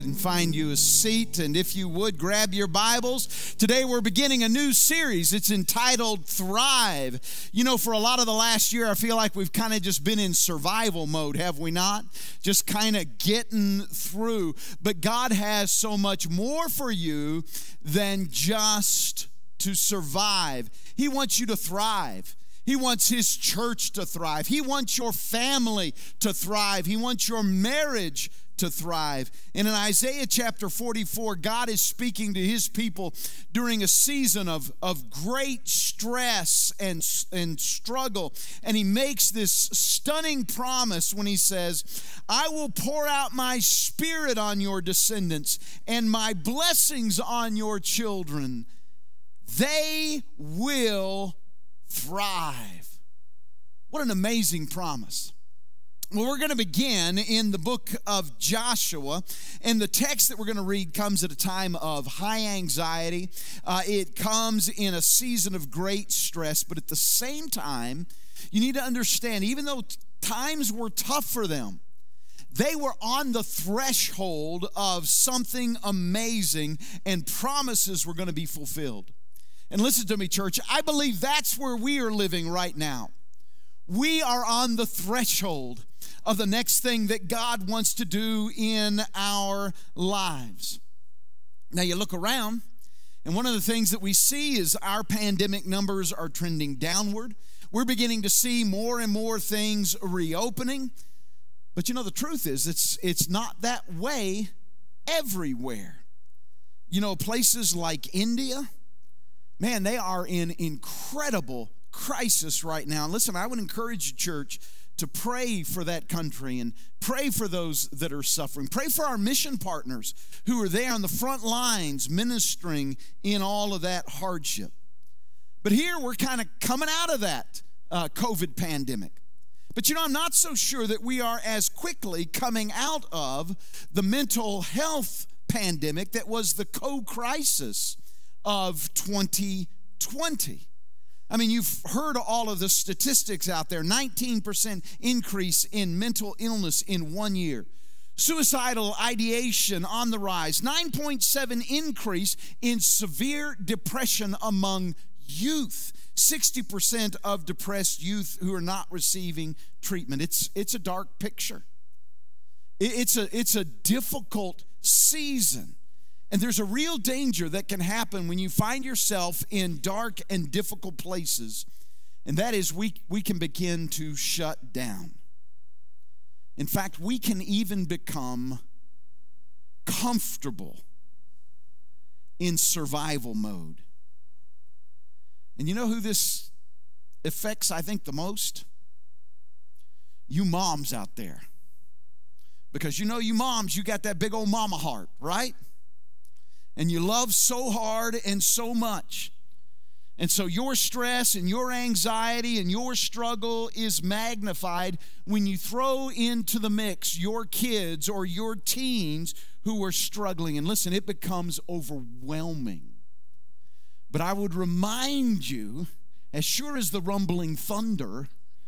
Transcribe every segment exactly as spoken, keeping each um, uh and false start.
And find you a seat, and if you would, grab your Bibles. Today we're beginning a new series. It's entitled Thrive. You know, for a lot of the last year, I feel like we've kind of just been in survival mode, have we not? Just kind of getting through. But God has so much more for you than just to survive. He wants you to thrive. He wants His church to thrive. He wants your family to thrive. He wants your marriage to thrive. And in Isaiah chapter forty-four, God is speaking to His people during a season of, of great stress and, and struggle. And He makes this stunning promise when He says, I will pour out my Spirit on your descendants and my blessings on your children. They will thrive. What an amazing promise. Well, we're going to begin in the book of Joshua, and the text that we're going to read comes at a time of high anxiety. Uh, it comes in a season of great stress, but at the same time, you need to understand, even though times were tough for them, they were on the threshold of something amazing, and promises were going to be fulfilled. And listen to me, church, I believe that's where we are living right now. We are on the threshold of the next thing that God wants to do in our lives. Now you look around, and one of the things that we see is our pandemic numbers are trending downward. We're beginning to see more and more things reopening. But you know, the truth is, it's, it's not that way everywhere. You know, places like India, man, they are in incredible crisis right now. And listen, I would encourage you, church, to pray for that country and pray for those that are suffering. Pray for our mission partners who are there on the front lines ministering in all of that hardship. But here we're kind of coming out of that uh, COVID pandemic. But you know, I'm not so sure that we are as quickly coming out of the mental health pandemic that was the co-crisis of twenty twenty. I mean, you've heard all of the statistics out there. nineteen percent increase in mental illness in one year. Suicidal ideation on the rise. nine point seven increase in severe depression among youth. sixty percent of depressed youth who are not receiving treatment. It's, it's a dark picture. It's a, it's a difficult season. And there's a real danger that can happen when you find yourself in dark and difficult places, and that is we, we can begin to shut down. In fact, we can even become comfortable in survival mode. And you know who this affects, I think, the most? You moms out there. Because you know, you moms, you got that big old mama heart, right? And you love so hard and so much. And so your stress and your anxiety and your struggle is magnified when you throw into the mix your kids or your teens who are struggling. And listen, it becomes overwhelming. But I would remind you, as sure as the rumbling thunder,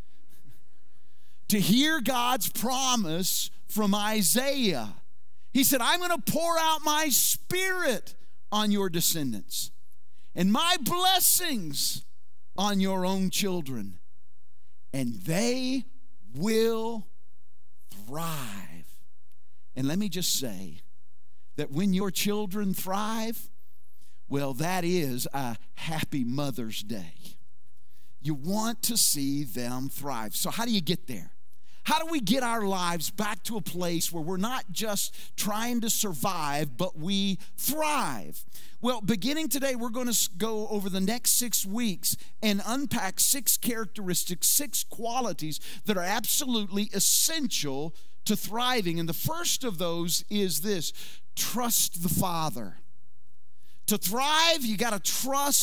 to hear God's promise from Isaiah. He said, I'm going to pour out my Spirit on your descendants and my blessings on your own children, and they will thrive. And let me just say that when your children thrive, well, that is a happy Mother's Day. You want to see them thrive. So how do you get there? How do we get our lives back to a place where we're not just trying to survive, but we thrive? Well, beginning today, we're going to go over the next six weeks and unpack six characteristics, six qualities that are absolutely essential to thriving. And the first of those is this: trust the Father. To thrive, you got to trust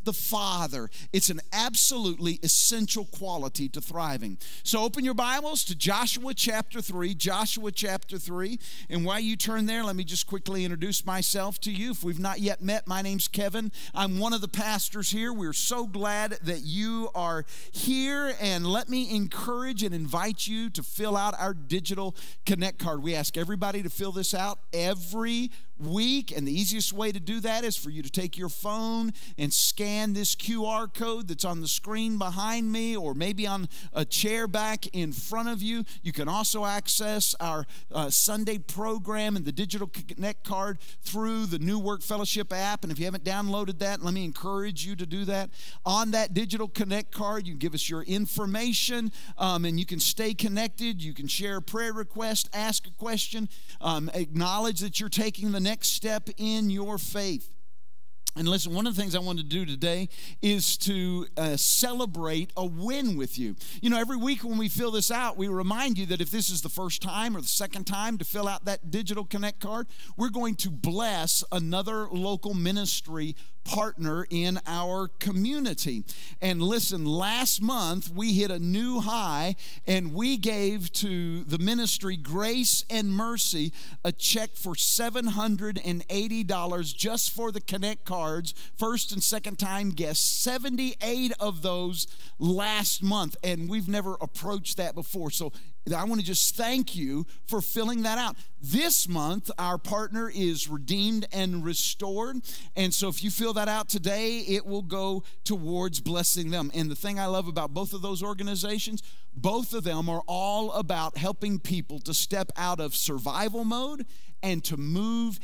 the Father. It's an absolutely essential quality to thriving. So open your Bibles to Joshua chapter three, Joshua chapter three. And while you turn there, let me just quickly introduce myself to you. If we've not yet met, my name's Kevin. I'm one of the pastors here. We're so glad that you are here. And let me encourage and invite you to fill out our digital Connect card. We ask everybody to fill this out every week, and the easiest way to do that is for you to take your phone and scan this Q R code that's on the screen behind me, or maybe on a chair back in front of you. You can also access our uh, Sunday program and the Digital Connect card through the New Work Fellowship app, and if you haven't downloaded that, let me encourage you to do that. On that Digital Connect card, you can give us your information, um, and you can stay connected. You can share a prayer request, ask a question, um, acknowledge that you're taking the next step in your faith. And listen, one of the things I want to do today is to uh, celebrate a win with you. You know, every week when we fill this out, we remind you that if this is the first time or the second time to fill out that Digital Connect card, we're going to bless another local ministry partner in our community. And listen, last month we hit a new high, and we gave to the ministry Grace and Mercy a check for seven hundred eighty dollars just for the Connect cards, first and second time guests, seventy-eight of those last month, and we've never approached that before. So I want to just thank you for filling that out. This month, our partner is Redeemed and Restored. And so if you fill that out today, it will go towards blessing them. And the thing I love about both of those organizations, both of them are all about helping people to step out of survival mode and to move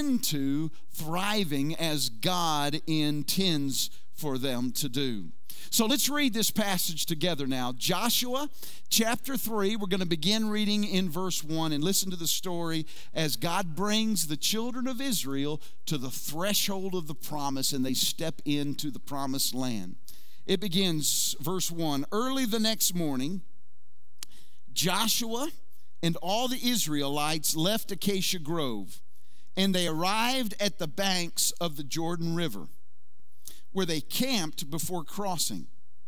into thriving as God intends for them to do. So let's read this passage together now. Joshua chapter three, we're going to begin reading in verse one, and listen to the story as God brings the children of Israel to the threshold of the promise, and they step into the promised land. It begins, verse one, early the next morning, Joshua and all the Israelites left Acacia Grove, and they arrived at the banks of the Jordan River, where they camped before crossing.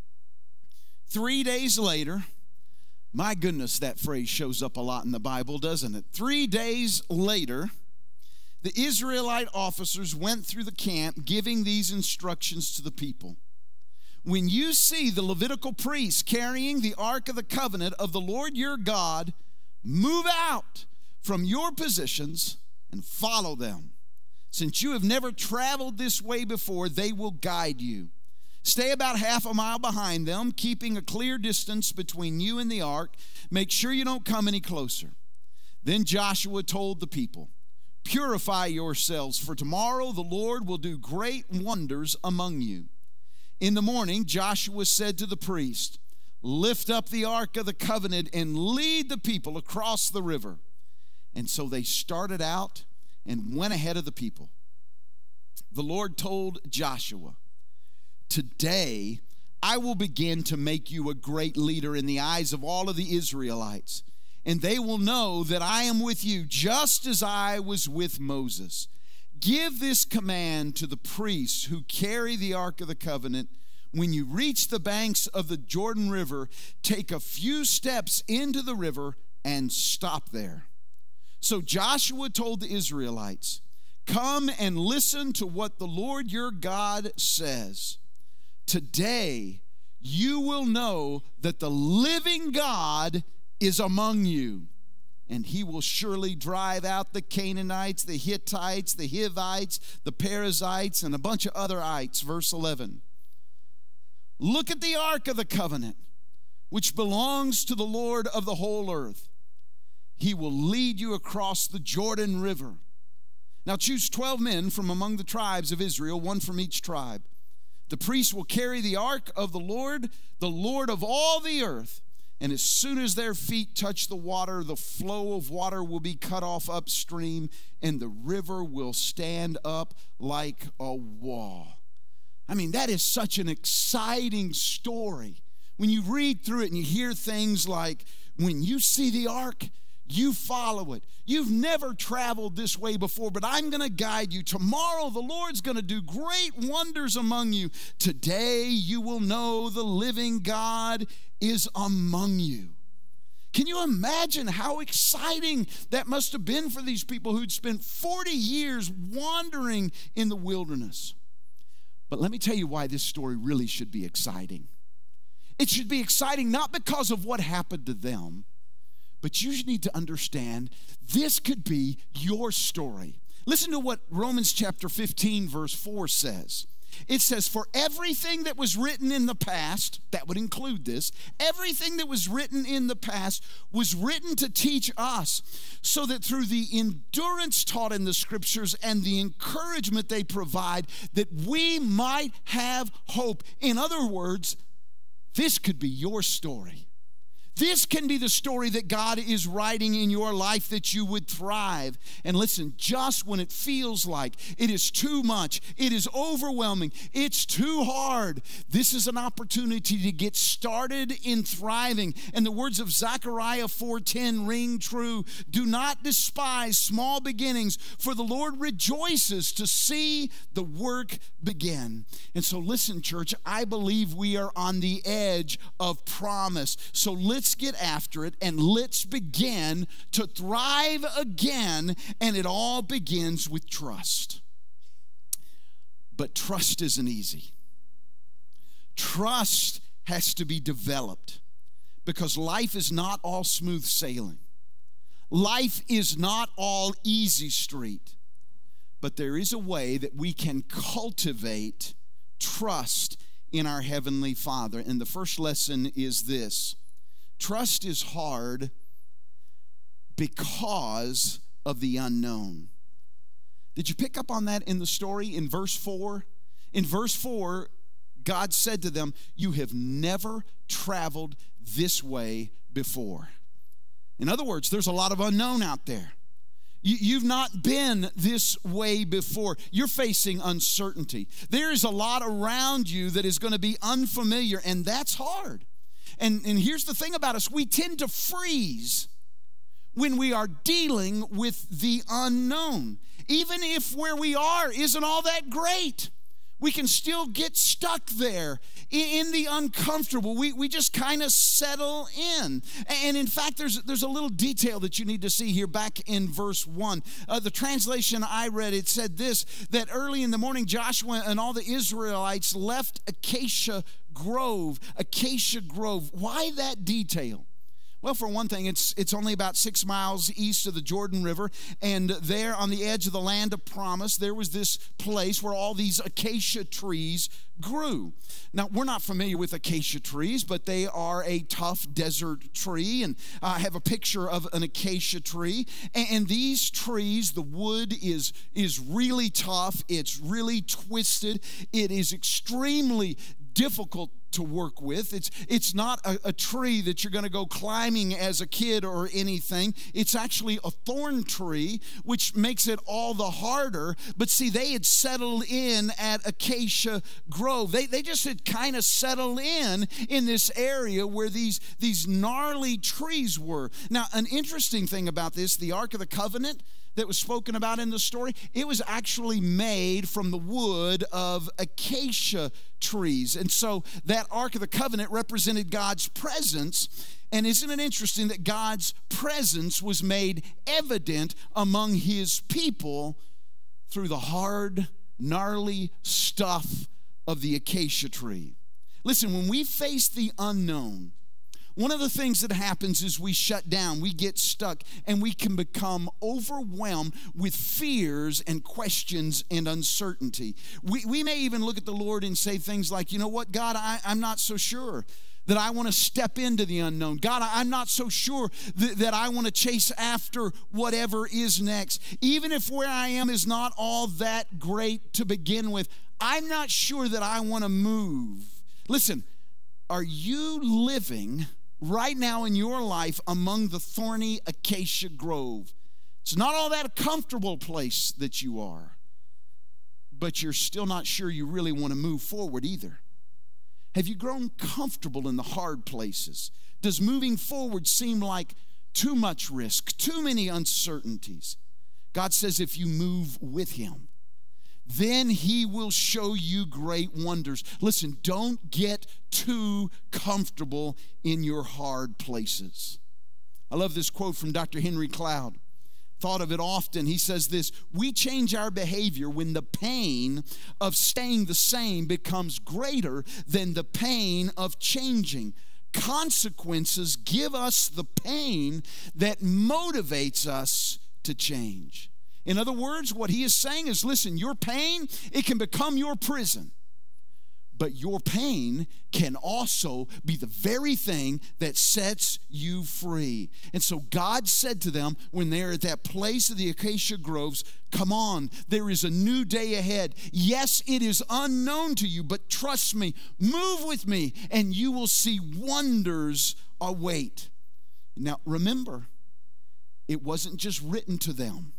Three days later, my goodness, that phrase shows up a lot in the Bible, doesn't it? Three days later, the Israelite officers went through the camp, giving these instructions to the people. When you see the Levitical priests carrying the Ark of the Covenant of the Lord your God, move out from your positions and follow them. Since you have never traveled this way before, they will guide you. Stay about half a mile behind them, keeping a clear distance between you and the ark. Make sure you don't come any closer. Then Joshua told the people, purify yourselves, for tomorrow the Lord will do great wonders among you. In the morning, Joshua said to the priest, lift up the Ark of the Covenant and lead the people across the river. And so they started out and went ahead of the people. The Lord told Joshua, today I will begin to make you a great leader in the eyes of all of the Israelites, and they will know that I am with you just as I was with Moses. Give this command to the priests who carry the Ark of the Covenant. When you reach the banks of the Jordan River, take a few steps into the river and stop there. So Joshua told the Israelites, come and listen to what the Lord your God says. Today you will know that the living God is among you, and he will surely drive out the Canaanites, the Hittites, the Hivites, the Perizzites, and a bunch of other ites. Verse eleven. Look at the Ark of the Covenant, which belongs to the Lord of the whole earth. He will lead you across the Jordan River. Now choose twelve men from among the tribes of Israel, one from each tribe. The priests will carry the ark of the Lord, the Lord of all the earth. And as soon as their feet touch the water, the flow of water will be cut off upstream, and the river will stand up like a wall. I mean, that is such an exciting story. When you read through it and you hear things like, when you see the ark, You follow it. You've never traveled this way before, but I'm going to guide you. Tomorrow, the Lord's going to do great wonders among you. Today, you will know the living God is among you. Can you imagine how exciting that must have been for these people who'd spent forty years wandering in the wilderness? But let me tell you why this story really should be exciting. It should be exciting not because of what happened to them, but you need to understand this could be your story. Listen to what Romans chapter fifteen verse four says. It says, for everything that was written in the past, that would include this, everything that was written in the past was written to teach us, so that through the endurance taught in the scriptures and the encouragement they provide, that we might have hope. In other words, this could be your story. This can be the story that God is writing in your life, that you would thrive. And listen, just when it feels like it is too much, it is overwhelming, it's too hard, this is an opportunity to get started in thriving. And the words of Zechariah four ten ring true. Do not despise small beginnings, for the Lord rejoices to see the work begin. And so listen, church, I believe we are on the edge of promise. So let's Let's get after it and let's begin to thrive again. And it all begins with trust. But trust isn't easy. Trust has to be developed because life is not all smooth sailing. Life is not all easy street. But there is a way that we can cultivate trust in our Heavenly Father. And the first lesson is this. Trust is hard because of the unknown. Did you pick up on that in the story in verse four? In verse four, God said to them, you have never traveled this way before. In other words, there's a lot of unknown out there. You, you've not been this way before. You're facing uncertainty. There is a lot around you that is going to be unfamiliar, and that's hard. And, and here's the thing about us. We tend to freeze when we are dealing with the unknown. Even if where we are isn't all that great, we can still get stuck there in, in the uncomfortable. We, we just kind of settle in. And in fact, there's, there's a little detail that you need to see here back in verse one. Uh, the translation I read, it said this, that early in the morning, Joshua and all the Israelites left Acacia Grove, Acacia Grove. Why that detail? Well, for one thing, it's it's only about six miles east of the Jordan River, and there on the edge of the land of promise, there was this place where all these acacia trees grew. Now, we're not familiar with acacia trees, but they are a tough desert tree, and I have a picture of an acacia tree, and, and these trees, the wood is, is really tough, it's really twisted, it is extremely difficult to work with. It's it's not a, a tree that you're going to go climbing as a kid or anything. It's actually a thorn tree, which makes it all the harder. But see, they had settled in at Acacia Grove. They, they just had kind of settled in in this area where these, these gnarly trees were. Now, an interesting thing about this, the Ark of the Covenant that was spoken about in the story, it was actually made from the wood of acacia trees. And so that Ark of the Covenant represented God's presence. And isn't it interesting that God's presence was made evident among his people through the hard, gnarly stuff of the acacia tree? Listen, when we face the unknown, one of the things that happens is we shut down, we get stuck, and we can become overwhelmed with fears and questions and uncertainty. We, we may even look at the Lord and say things like, you know what, God, I, I'm not so sure that I want to step into the unknown. God, I'm not so sure that, that I want to chase after whatever is next. Even if where I am is not all that great to begin with, I'm not sure that I want to move. Listen, are you living right now in your life among the thorny acacia grove? It's not all that comfortable place that you are, but you're still not sure you really want to move forward either. Have you grown comfortable in the hard places? Does moving forward seem like too much risk, too many uncertainties. God says if you move with him, then he will show you great wonders. Listen, don't get too comfortable in your hard places. I love this quote from Doctor Henry Cloud. Thought of it often. He says this: we change our behavior when the pain of staying the same becomes greater than the pain of changing. Consequences give us the pain that motivates us to change. In other words, what he is saying is, listen, your pain, it can become your prison. But your pain can also be the very thing that sets you free. And so God said to them when they're at that place of the acacia groves, come on, there is a new day ahead. Yes, it is unknown to you, but trust me, move with me, and you will see wonders await. Now, remember, it wasn't just written to them.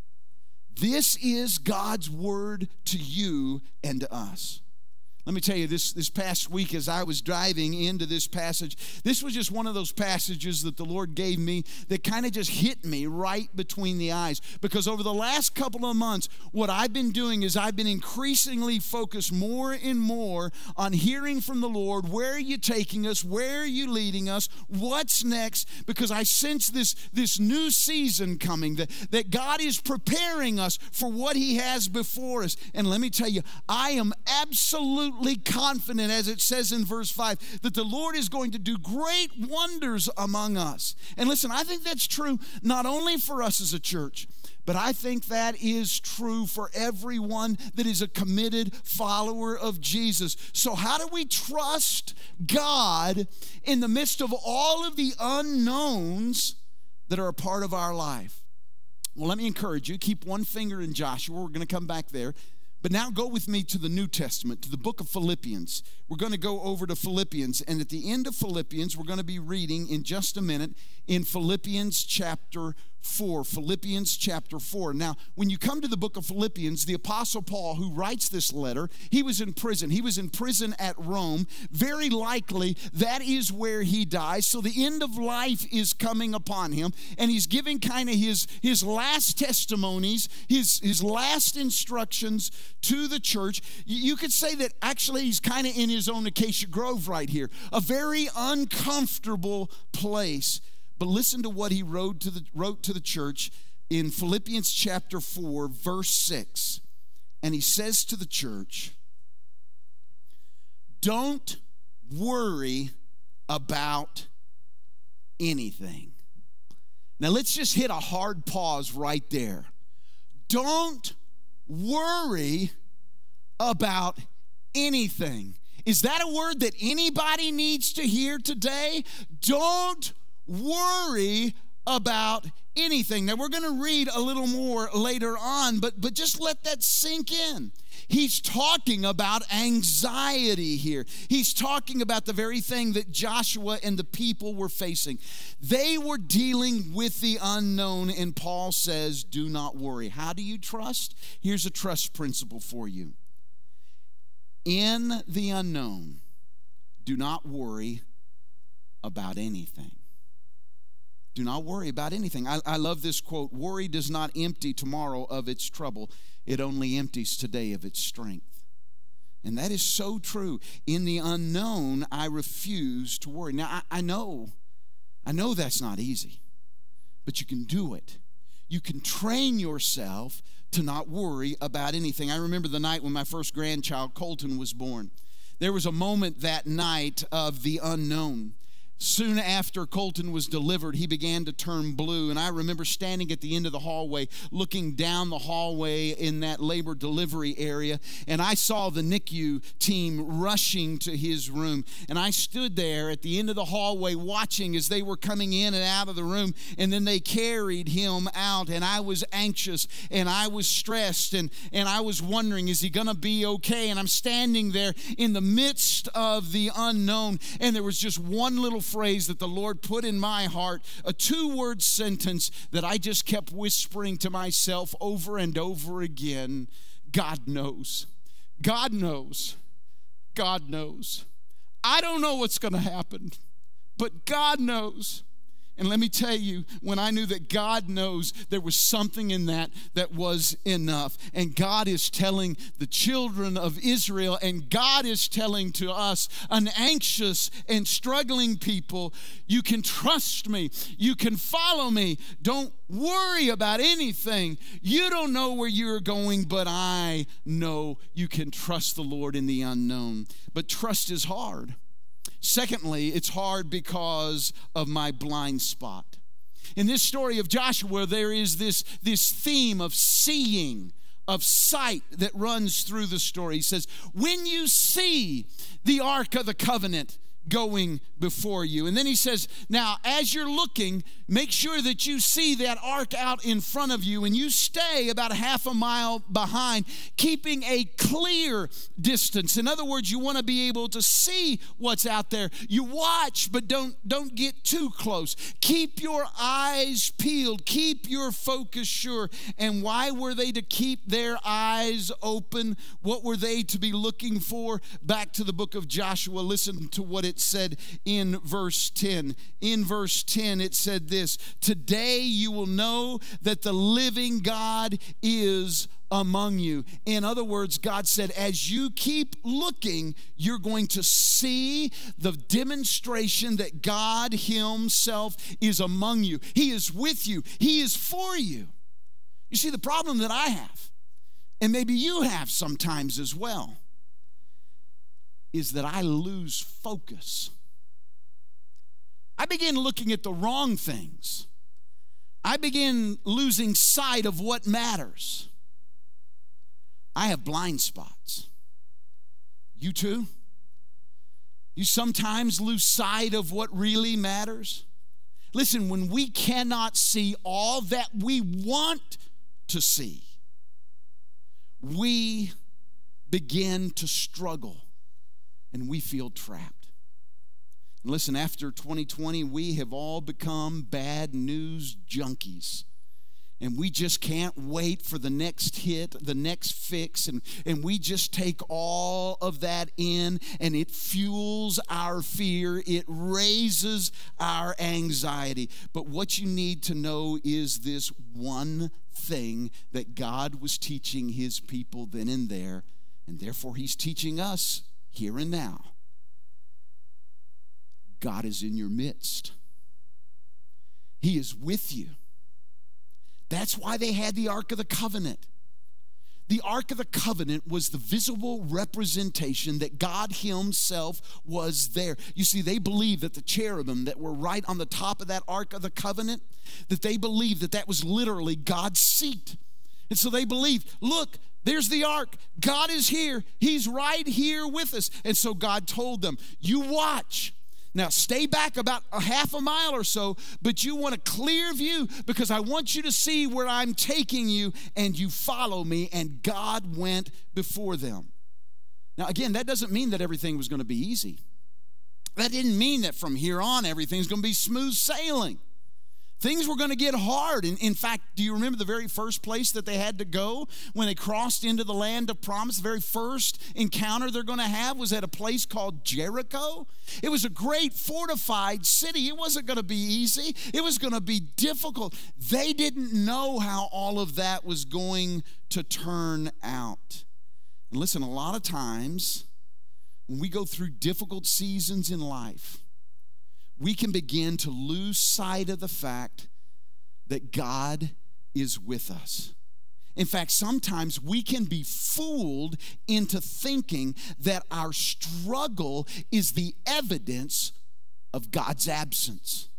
This is God's word to you and to us. Let me tell you, this, this past week as I was driving into this passage, this was just one of those passages that the Lord gave me that kind of just hit me right between the eyes. Because over the last couple of months, what I've been doing is I've been increasingly focused more and more on hearing from the Lord. Where are you taking us? Where are you leading us? What's next? Because I sense this, this new season coming, that, that God is preparing us for what he has before us. And let me tell you, I am absolutely confident, as it says in verse five, that the Lord is going to do great wonders among us. And listen, I think that's true not only for us as a church, but I think that is true for everyone that is a committed follower of Jesus. So how do we trust God in the midst of all of the unknowns that are a part of our life? Well, let me encourage you, keep one finger in Joshua. We're going to come back there. But now go with me to the New Testament, to the book of Philippians. We're going to go over to Philippians, and at the end of Philippians, we're going to be reading in just a minute in Philippians chapter four. Philippians chapter four. Now, when you come to the book of Philippians, the Apostle Paul, who writes this letter, he was in prison. He was in prison at Rome. Very likely, that is where he dies. So the end of life is coming upon him, and he's giving kind of his, his last testimonies, his, his last instructions to the church. You could say that actually he's kind of in his own Acacia Grove right here, a very uncomfortable place. But listen to what he wrote to the, wrote to the church in Philippians chapter four, verse six. And he says to the church, don't worry about anything. Now let's just hit a hard pause right there. Don't worry about anything. Is that a word that anybody needs to hear today? Don't worry about anything. Now we're going to read a little more later on, but, but just let that sink in. He's talking about anxiety here. He's talking about the very thing that Joshua and the people were facing. They were dealing with the unknown, and Paul says, do not worry. How do you trust? Here's a trust principle for you. In the unknown, do not worry about anything. Do not worry about anything. I, I love this quote. Worry does not empty tomorrow of its trouble. It only empties today of its strength. And that is so true. In the unknown, I refuse to worry. Now, I, I know, I know that's not easy, but you can do it. You can train yourself to not worry about anything. I remember the night when my first grandchild, Colton, was born. There was a moment that night of the unknown. Soon after Colton was delivered, he began to turn blue. And I remember standing at the end of the hallway, looking down the hallway in that labor delivery area. And I saw the N I C U team rushing to his room. And I stood there at the end of the hallway watching as they were coming in and out of the room. And then they carried him out. And I was anxious and I was stressed. And, and I was wondering, is he going to be okay? And I'm standing there in the midst of the unknown. And there was just one little phrase that the Lord put in my heart, a two-word sentence that I just kept whispering to myself over and over again. God knows. God knows. God knows. I don't know what's going to happen, but God knows. And let me tell you, when I knew that God knows, there was something in that that was enough. And God is telling the children of Israel, and God is telling to us, an anxious and struggling people, you can trust me. You can follow me. Don't worry about anything. You don't know where you're going, but I know you can trust the Lord in the unknown. But trust is hard. Secondly, it's hard because of my blind spot. In this story of Joshua, there is this, this theme of seeing, of sight that runs through the story. He says, when you see the Ark of the Covenant going before you. And then he says, now, as you're looking, make sure that you see that ark out in front of you, and you stay about a half a mile behind, keeping a clear distance. In other words, you want to be able to see what's out there. You watch, but don't, don't get too close. Keep your eyes peeled. Keep your focus sure. And why were they to keep their eyes open? What were they to be looking for? Back to the book of Joshua. Listen to what it said in verse ten. In verse ten, it said this: today you will know that the living God is among you. In other words, God said, as you keep looking, you're going to see the demonstration that God himself is among you. He is with you. He is for you. You see, the problem that I have, and maybe you have sometimes as well, is that I lose focus. I begin looking at the wrong things. I begin losing sight of what matters. I have blind spots. You too? You sometimes lose sight of what really matters. Listen, when we cannot see all that we want to see, we begin to struggle. And we feel trapped. And listen, after twenty twenty, we have all become bad news junkies. And we just can't wait for the next hit, the next fix. And, and we just take all of that in, and it fuels our fear. It raises our anxiety. But what you need to know is this one thing that God was teaching his people then and there. And therefore, he's teaching us here and now. God is in your midst. He is with you. That's why they had the Ark of the Covenant. The Ark of the Covenant was the visible representation that God himself was there. You see, they believed that the cherubim that were right on the top of that Ark of the Covenant, that they believed that that was literally God's seat. And so they believed, look, there's the ark. God is here. He's right here with us. And so God told them, you watch. Now stay back about a half a mile or so, but you want a clear view because I want you to see where I'm taking you, and you follow me. And God went before them. Now again, that doesn't mean that everything was going to be easy. That didn't mean that from here on everything's going to be smooth sailing. Things were going to get hard. In, in fact, do you remember the very first place that they had to go when they crossed into the land of promise? The very first encounter they're going to have was at a place called Jericho. It was a great fortified city. It wasn't going to be easy. It was going to be difficult. They didn't know how all of that was going to turn out. And listen, a lot of times when we go through difficult seasons in life, we can begin to lose sight of the fact that God is with us. In fact, sometimes we can be fooled into thinking that our struggle is the evidence of God's absence.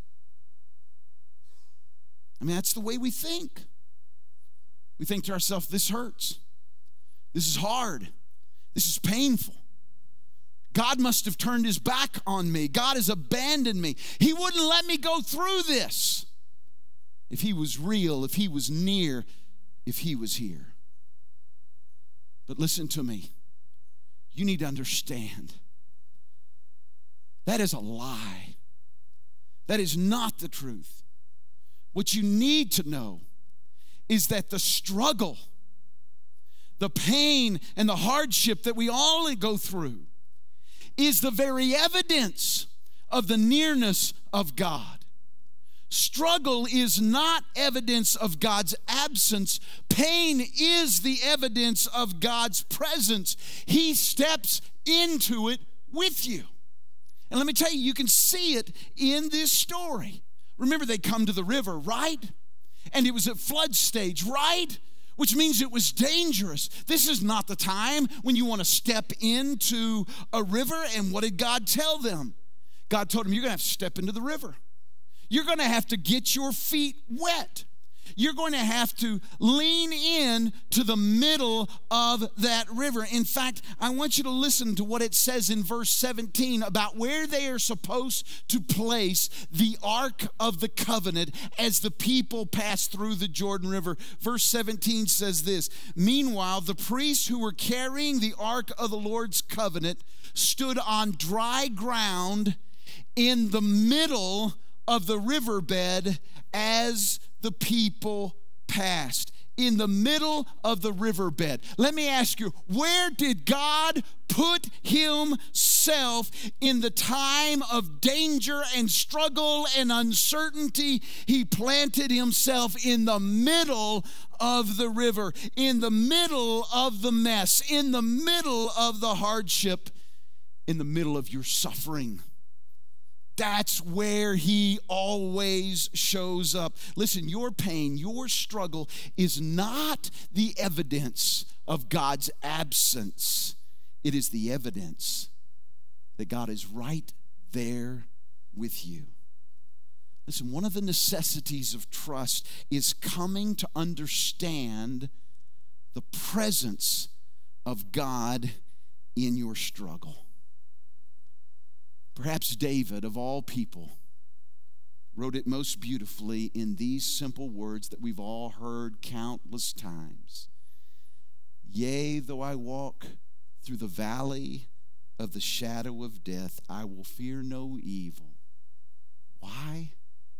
I mean, that's the way we think. We think to ourselves, this hurts. This is hard. This is painful. God must have turned his back on me. God has abandoned me. He wouldn't let me go through this. If he was real, if he was near, if he was here. But listen to me. You need to understand. That is a lie. That is not the truth. What you need to know is that the struggle, the pain, and the hardship that we all go through is the very evidence of the nearness of God. Struggle is not evidence of God's absence. Pain is the evidence of God's presence. He steps into it with you. And let me tell you, you can see it in this story. Remember, they come to the river, right? And it was at flood stage, right? Which means it was dangerous. This is not the time when you want to step into a river. And what did God tell them? God told them, you're going to have to step into the river. You're going to have to get your feet wet. You're going to have to lean in to the middle of that river. In fact, I want you to listen to what it says in verse seventeen about where they are supposed to place the Ark of the Covenant as the people pass through the Jordan River. Verse seventeen says this, meanwhile, the priests who were carrying the Ark of the Lord's covenant stood on dry ground in the middle of the riverbed as the people passed. In the middle of the riverbed. Let me ask you, where did God put himself in the time of danger and struggle and uncertainty? He planted himself in the middle of the river, in the middle of the mess, in the middle of the hardship, in the middle of your suffering. That's where he always shows up. Listen, your pain, your struggle is not the evidence of God's absence. It is the evidence that God is right there with you. Listen, one of the necessities of trust is coming to understand the presence of God in your struggle. Perhaps David, of all people, wrote it most beautifully in these simple words that we've all heard countless times. Yea, though I walk through the valley of the shadow of death, I will fear no evil. Why?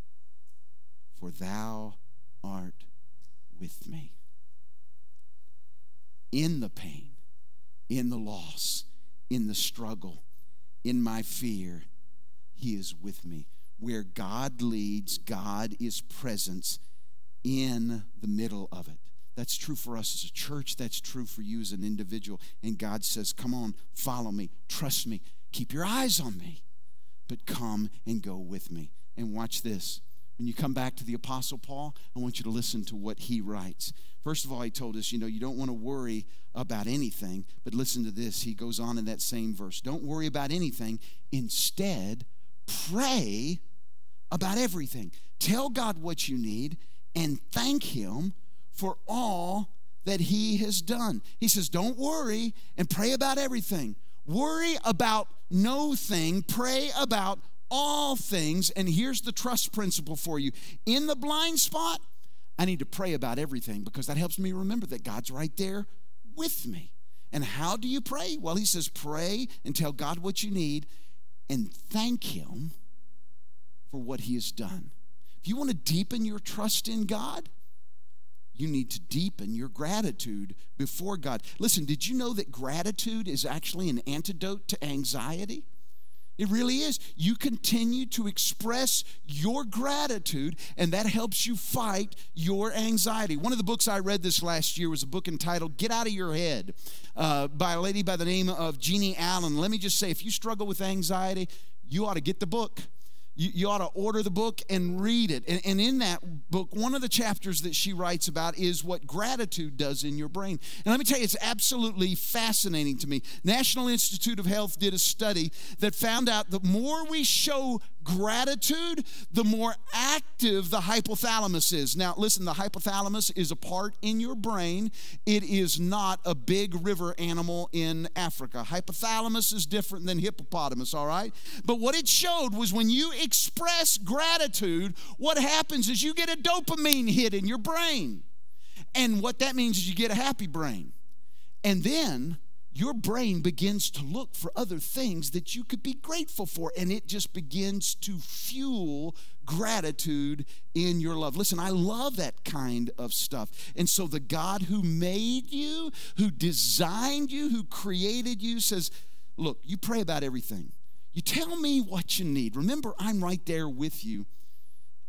For thou art with me. In the pain, in the loss, in the struggle, in my fear, he is with me. Where God leads, God is present in the middle of it. That's true for us as a church. That's true for you as an individual. And God says, come on, follow me, trust me, keep your eyes on me, but come and go with me. And watch this. When you come back to the Apostle Paul, I want you to listen to what he writes. First of all, he told us, you know, you don't want to worry about anything. But listen to this. He goes on in that same verse. Don't worry about anything. Instead, pray about everything. Tell God what you need and thank him for all that he has done. He says, don't worry and pray about everything. Worry about no thing. Pray about all things. And here's the trust principle for you. In the blind spot, I need to pray about everything because that helps me remember that God's right there with me. And how do you pray? Well, he says, pray and tell God what you need and thank him for what he has done. If you want to deepen your trust in God, you need to deepen your gratitude before God. Listen, did you know that gratitude is actually an antidote to anxiety? It really is. You continue to express your gratitude, and that helps you fight your anxiety. One of the books I read this last year was a book entitled Get Out of Your Head uh, by a lady by the name of Jeannie Allen. Let me just say, if you struggle with anxiety, you ought to get the book. You, you ought to order the book and read it. And, and in that book, one of the chapters that she writes about is what gratitude does in your brain. And let me tell you, it's absolutely fascinating to me. National Institute of Health did a study that found out the more we show gratitude, the more active the hypothalamus is. Now, listen, the hypothalamus is a part in your brain. It is not a big river animal in Africa. Hypothalamus is different than hippopotamus, all right? But what it showed was when you express gratitude, what happens is you get a dopamine hit in your brain. And what that means is you get a happy brain. And then your brain begins to look for other things that you could be grateful for, and it just begins to fuel gratitude in your love. Listen, I love that kind of stuff. And so the God who made you, who designed you, who created you says, look, you pray about everything. You tell me what you need. Remember, I'm right there with you.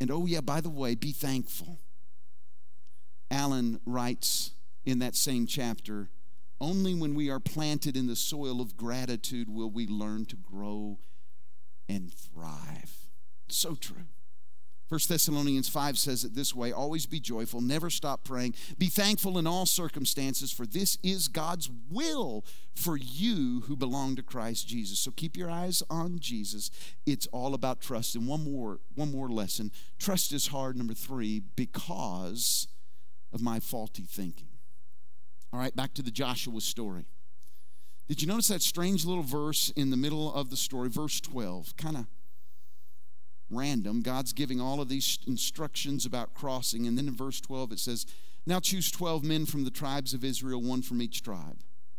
And oh yeah, by the way, be thankful. Alan writes in that same chapter, only when we are planted in the soil of gratitude will we learn to grow and thrive. So true. First Thessalonians five says it this way, always be joyful, never stop praying, be thankful in all circumstances, for this is God's will for you who belong to Christ Jesus. So keep your eyes on Jesus. It's all about trust. And one more, one more lesson. Trust is hard, number three, because of my faulty thinking. All right, back to the Joshua story. Did you notice that strange little verse in the middle of the story, verse twelve? Kind of random. God's giving all of these instructions about crossing, and then in verse twelve it says, now choose twelve men from the tribes of Israel, one from each tribe.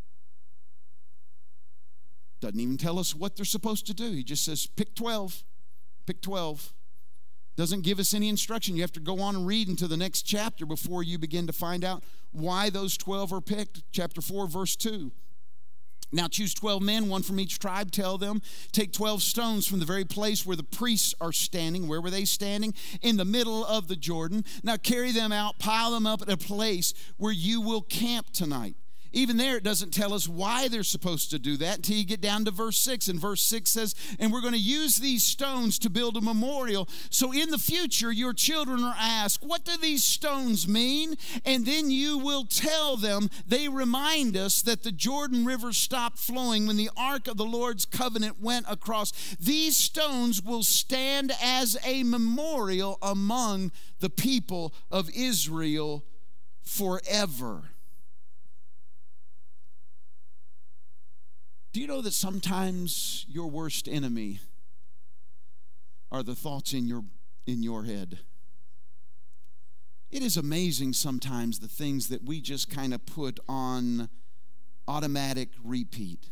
Doesn't even tell us what they're supposed to do. He just says, pick twelve. Pick twelve. Doesn't give us any instruction. You have to go on and read into the next chapter before you begin to find out why those twelve are picked. Chapter four, verse two. Now choose twelve men, one from each tribe. Tell them, take twelve stones from the very place where the priests are standing. Where were they standing? In the middle of the Jordan. Now carry them out, pile them up at a place where you will camp tonight. Even there, it doesn't tell us why they're supposed to do that until you get down to verse six. And verse six says, and we're going to use these stones to build a memorial. So in the future, your children are asked, what do these stones mean? And then you will tell them, they remind us that the Jordan River stopped flowing when the ark of the Lord's covenant went across. These stones will stand as a memorial among the people of Israel forever. Do you know that sometimes your worst enemy are the thoughts in your, in your head? It is amazing sometimes the things that we just kind of put on automatic repeat.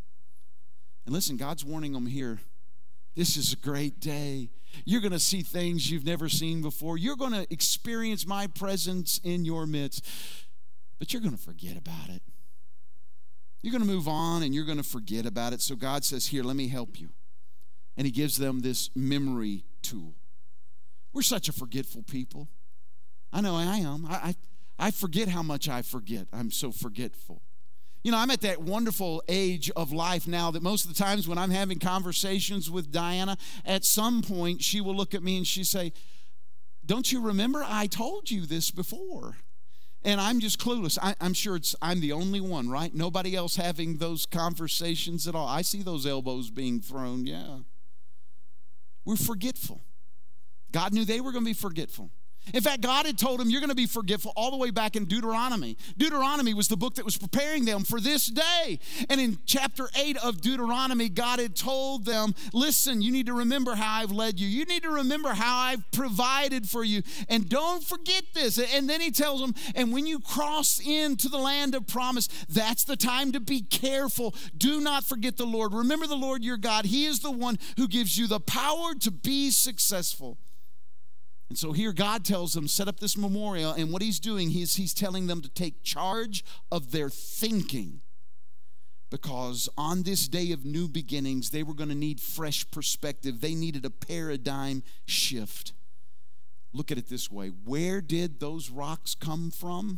And listen, God's warning them here. This is a great day. You're going to see things you've never seen before. You're going to experience my presence in your midst. But you're going to forget about it. You're going to move on and you're going to forget about it. So God says, here, let me help you. And he gives them this memory tool. We're such a forgetful people. I know I am. I, I, I forget how much I forget. I'm so forgetful. You know, I'm at that wonderful age of life now that most of the times when I'm having conversations with Diana, at some point she will look at me and she say, don't you remember I told you this before? And I'm just clueless. I, I'm sure it's I'm the only one, right? Nobody else having those conversations at all. I see those elbows being thrown, yeah. We're forgetful. God knew they were going to be forgetful. In fact, God had told them, you're going to be forgetful all the way back in Deuteronomy. Deuteronomy was the book that was preparing them for this day. And in chapter eight of Deuteronomy, God had told them, listen, you need to remember how I've led you. You need to remember how I've provided for you. And don't forget this. And then he tells them, and when you cross into the land of promise, that's the time to be careful. Do not forget the Lord. Remember the Lord your God. He is the one who gives you the power to be successful. And so here God tells them, set up this memorial. And what he's doing, he's, he's telling them to take charge of their thinking. Because on this day of new beginnings, they were going to need fresh perspective. They needed a paradigm shift. Look at it this way. Where did those rocks come from?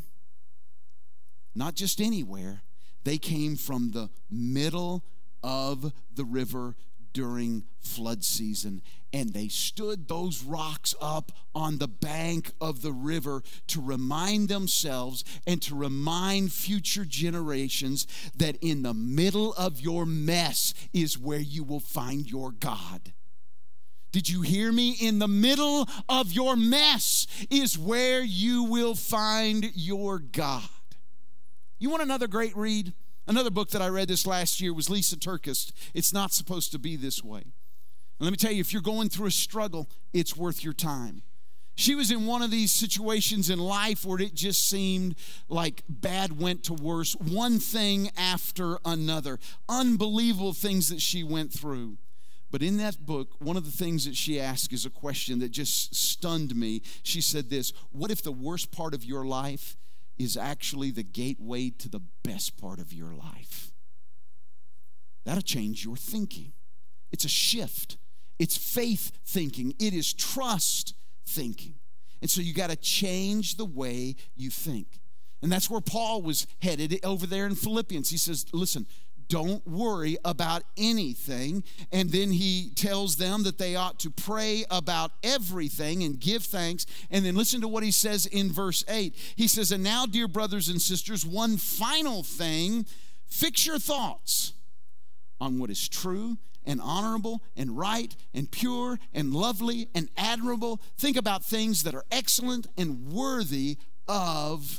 Not just anywhere. They came from the middle of the river during flood season, and they stood those rocks up on the bank of the river to remind themselves and to remind future generations that in the middle of your mess is where you will find your God. Did you hear me? In the middle of your mess is where you will find your God. You want another great read? Another book that I read this last year was Lisa TerKeurst. It's Not Supposed to Be This Way. And let me tell you, if you're going through a struggle, it's worth your time. She was in one of these situations in life where it just seemed like bad went to worse, one thing after another, unbelievable things that she went through. But in that book, one of the things that she asked is a question that just stunned me. She said this, what if the worst part of your life is actually the gateway to the best part of your life? That'll change your thinking. It's a shift. It's faith thinking. It is trust thinking. And so you got to change the way you think. And that's where Paul was headed over there in Philippians. He says, listen, don't worry about anything. And then he tells them that they ought to pray about everything and give thanks. And then listen to what he says in verse eight. He says, and now, dear brothers and sisters, one final thing, fix your thoughts on what is true and honorable and right and pure and lovely and admirable. Think about things that are excellent and worthy of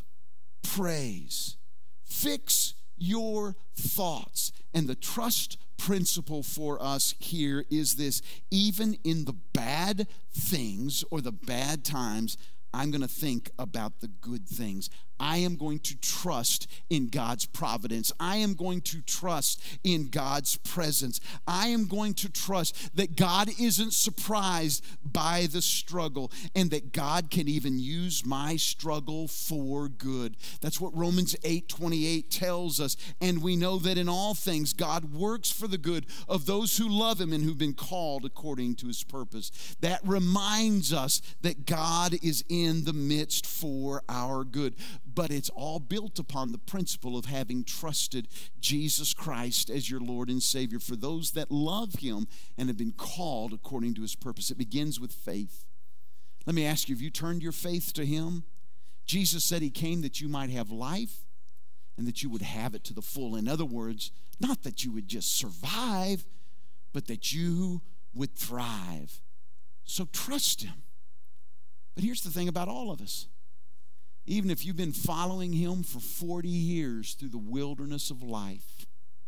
praise. Fix your thoughts. And the trust principle for us here is this: even in the bad things or the bad times, I'm going to think about the good things. I am going to trust in God's providence. I am going to trust in God's presence. I am going to trust that God isn't surprised by the struggle and that God can even use my struggle for good. That's what Romans eight twenty-eight tells us. And we know that in all things, God works for the good of those who love him and who've been called according to his purpose. That reminds us that God is in the midst for our good. But it's all built upon the principle of having trusted Jesus Christ as your Lord and Savior for those that love him and have been called according to his purpose. It begins with faith. Let me ask you, have you turned your faith to him? Jesus said he came that you might have life and that you would have it to the full. In other words, not that you would just survive, but that you would thrive. So trust him. But here's the thing about all of us. Even if you've been following him for forty years through the wilderness of life,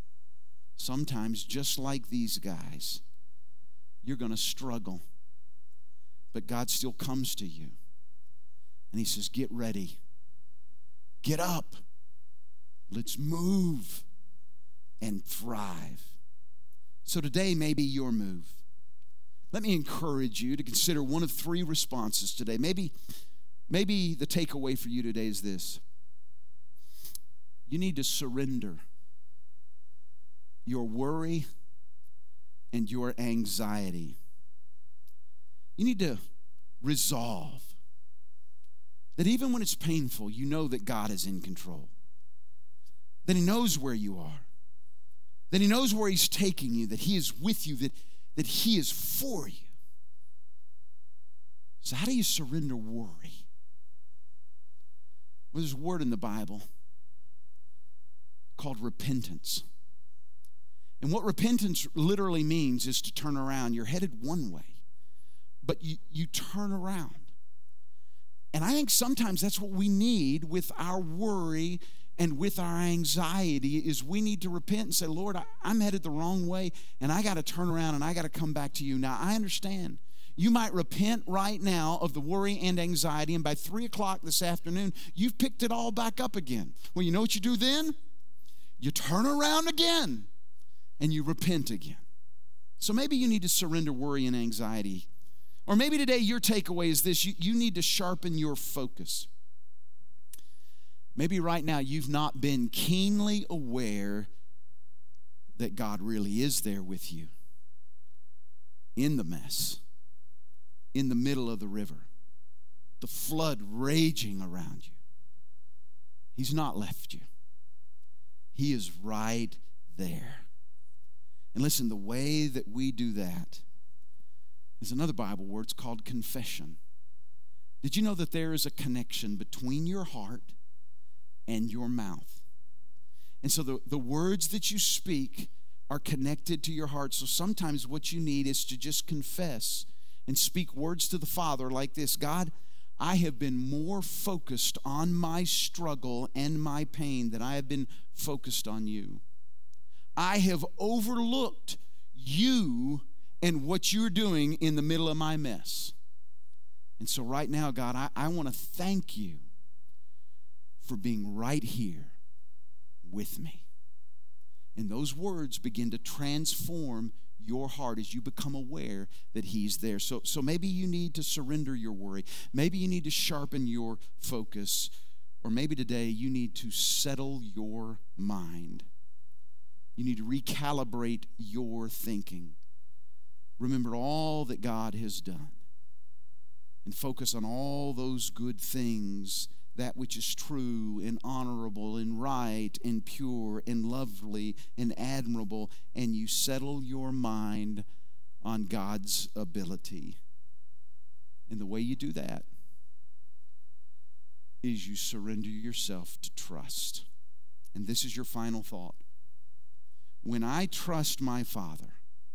sometimes just like these guys, you're going to struggle. But God still comes to you. And he says, get ready. Get up. Let's move and thrive. So today may be your move. Let me encourage you to consider one of three responses today. Maybe, maybe the takeaway for you today is this. You need to surrender your worry and your anxiety. You need to resolve that even when it's painful, you know that God is in control. That he knows where you are. That he knows where he's taking you. That he is with you. That that he is for you. So how do you surrender worry? Well, there's a word in the Bible called repentance. And what repentance literally means is to turn around. You're headed one way, but you, you turn around. And I think sometimes that's what we need with our worry and with our anxiety, is we need to repent and say, Lord, I, I'm headed the wrong way, and I got to turn around and I got to come back to you. Now, I understand. You might repent right now of the worry and anxiety, and by three o'clock this afternoon, you've picked it all back up again. Well, you know what you do then? You turn around again, and you repent again. So maybe you need to surrender worry and anxiety. Or maybe today your takeaway is this: you, you need to sharpen your focus. Maybe right now you've not been keenly aware that God really is there with you in the mess, in the middle of the river, the flood raging around you. He's not left you. He is right there. And listen, the way that we do that is another Bible word. It's called confession. Did you know that there is a connection between your heart and your mouth? And so the, the words that you speak are connected to your heart. So sometimes what you need is to just confess and speak words to the Father like this: God, I have been more focused on my struggle and my pain than I have been focused on you. I have overlooked you and what you're doing in the middle of my mess. And so right now, God, I, I want to thank you for being right here with me. And those words begin to transform your heart as you become aware that he's there. So, so maybe you need to surrender your worry. Maybe you need to sharpen your focus. Or maybe today you need to settle your mind. You need to recalibrate your thinking. Remember all that God has done. and focus on all those good things, that which is true and honorable and right and pure and lovely and admirable, and you settle your mind on God's ability. And the way you do that is you surrender yourself to trust. And this is your final thought. When I trust my Father,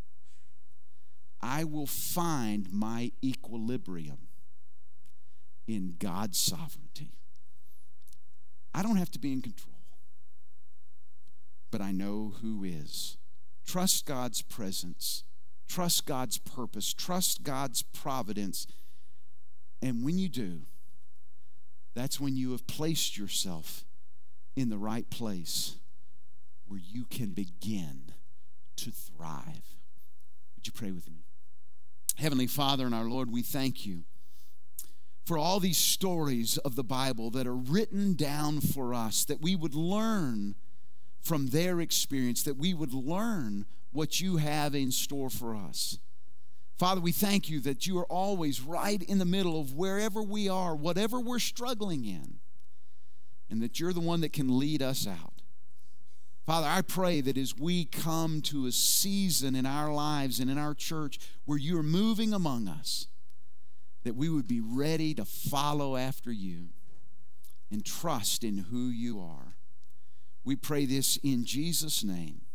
I will find my equilibrium in God's sovereignty. I don't have to be in control, but I know who is. Trust God's presence. Trust God's purpose. Trust God's providence. And when you do, that's when you have placed yourself in the right place where you can begin to thrive. Would you pray with me? Heavenly Father and our Lord, we thank you for all these stories of the Bible that are written down for us, that we would learn from their experience, that we would learn what you have in store for us. Father, we thank you that you are always right in the middle of wherever we are, whatever we're struggling in, and that you're the one that can lead us out. Father, I pray that as we come to a season in our lives and in our church where you're moving among us, that we would be ready to follow after you and trust in who you are. We pray this in Jesus' name.